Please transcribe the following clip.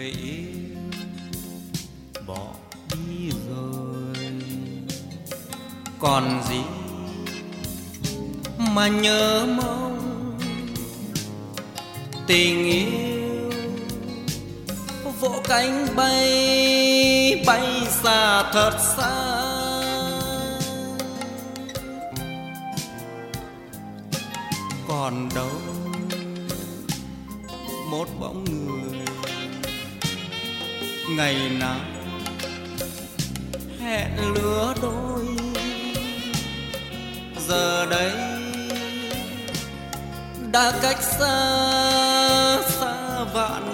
người yêu bỏ đi rồi, còn gì mà nhớ mong. Tình yêu vỗ cánh bay, bay xa thật xa. Còn đâu một bóng người ngày nào hẹn lứa đôi, giờ đây đã cách xa xa vạn